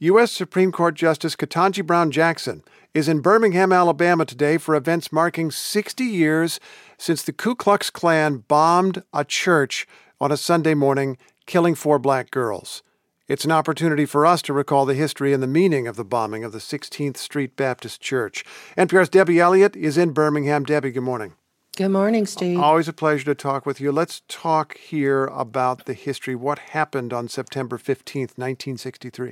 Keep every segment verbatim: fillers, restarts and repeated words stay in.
U S Supreme Court Justice Ketanji Brown Jackson is in Birmingham, Alabama today for events marking sixty years since the Ku Klux Klan bombed a church on a Sunday morning, killing four black girls. It's an opportunity for us to recall the history and the meaning of the bombing of the sixteenth Street Baptist Church. N P R's Debbie Elliott is in Birmingham. Debbie, good morning. Good morning, Steve. Always a pleasure to talk with you. Let's talk here about the history. What happened on September fifteenth, nineteen sixty-three?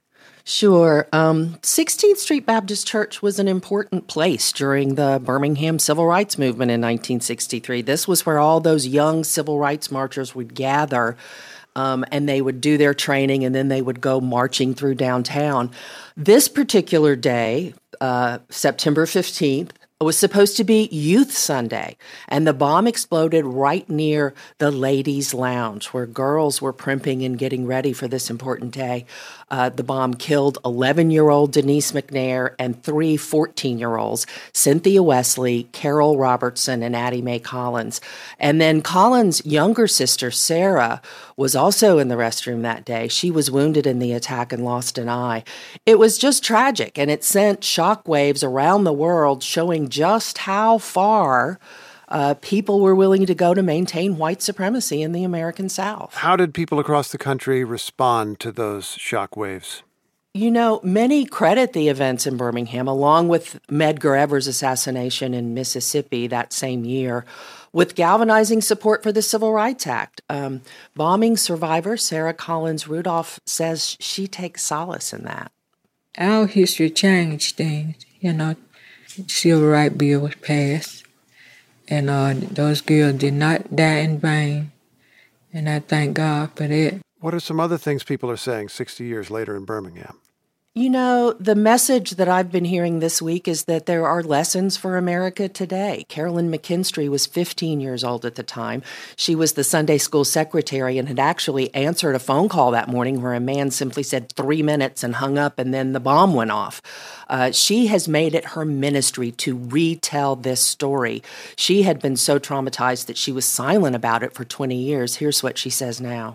Sure. Um, sixteenth Street Baptist Church was an important place during the Birmingham Civil Rights Movement in nineteen sixty-three. This was where all those young civil rights marchers would gather, um, and they would do their training, and then they would go marching through downtown. This particular day, uh, September fifteenth, was supposed to be Youth Sunday, and the bomb exploded right near the Ladies' Lounge, where girls were primping and getting ready for this important day. Uh, the bomb killed eleven-year-old Denise McNair and three fourteen-year-olds, Cynthia Wesley, Carol Robertson, and Addie Mae Collins. And then Collins' younger sister, Sarah, was also in the restroom that day. She was wounded in the attack and lost an eye. It was just tragic, and it sent shockwaves around the world showing just how far uh, people were willing to go to maintain white supremacy in the American South. How did people across the country respond to those shockwaves? You know, many credit the events in Birmingham, along with Medgar Evers' assassination in Mississippi that same year, with galvanizing support for the Civil Rights Act. Um, bombing survivor Sarah Collins Rudolph says she takes solace in that. Our history changed things, you know. The Civil Rights Bill was passed, and uh, those girls did not die in vain, and I thank God for that. What are some other things people are saying sixty years later in Birmingham? You know, the message that I've been hearing this week is that there are lessons for America today. Carolyn McKinstry was fifteen years old at the time. She was the Sunday school secretary and had actually answered a phone call that morning where a man simply said three minutes and hung up, and then the bomb went off. Uh, she has made it her ministry to retell this story. She had been so traumatized that she was silent about it for twenty years. Here's what she says now.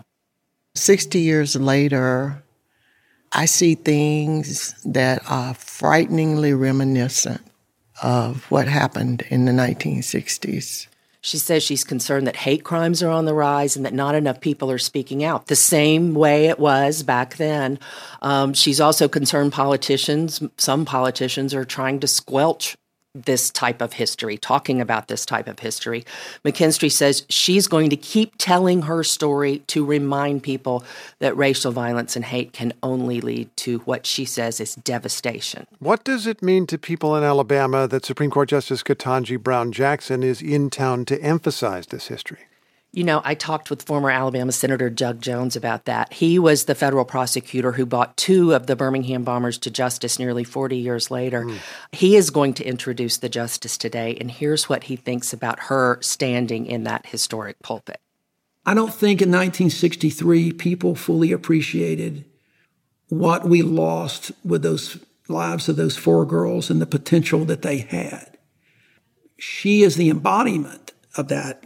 sixty years later, I see things that are frighteningly reminiscent of what happened in the nineteen sixties. She says she's concerned that hate crimes are on the rise and that not enough people are speaking out, the same way it was back then. Um, she's also concerned politicians, some politicians are trying to squelch this type of history, talking about this type of history. McKinstry says she's going to keep telling her story to remind people that racial violence and hate can only lead to what she says is devastation. What does it mean to people in Alabama that Supreme Court Justice Ketanji Brown Jackson is in town to emphasize this history? You know, I talked with former Alabama Senator Doug Jones about that. He was the federal prosecutor who brought two of the Birmingham bombers to justice nearly forty years later. Mm. He is going to introduce the justice today, and here's what he thinks about her standing in that historic pulpit. I don't think in nineteen sixty-three people fully appreciated what we lost with those lives of those four girls and the potential that they had. She is the embodiment of that.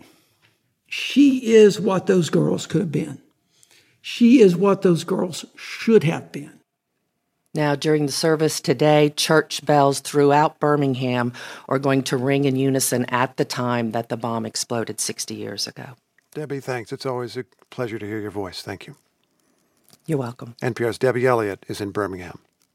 She is what those girls could have been. She is what those girls should have been. Now, during the service today, church bells throughout Birmingham are going to ring in unison at the time that the bomb exploded sixty years ago. Debbie, thanks. It's always a pleasure to hear your voice. Thank you. You're welcome. N P R's Debbie Elliott is in Birmingham.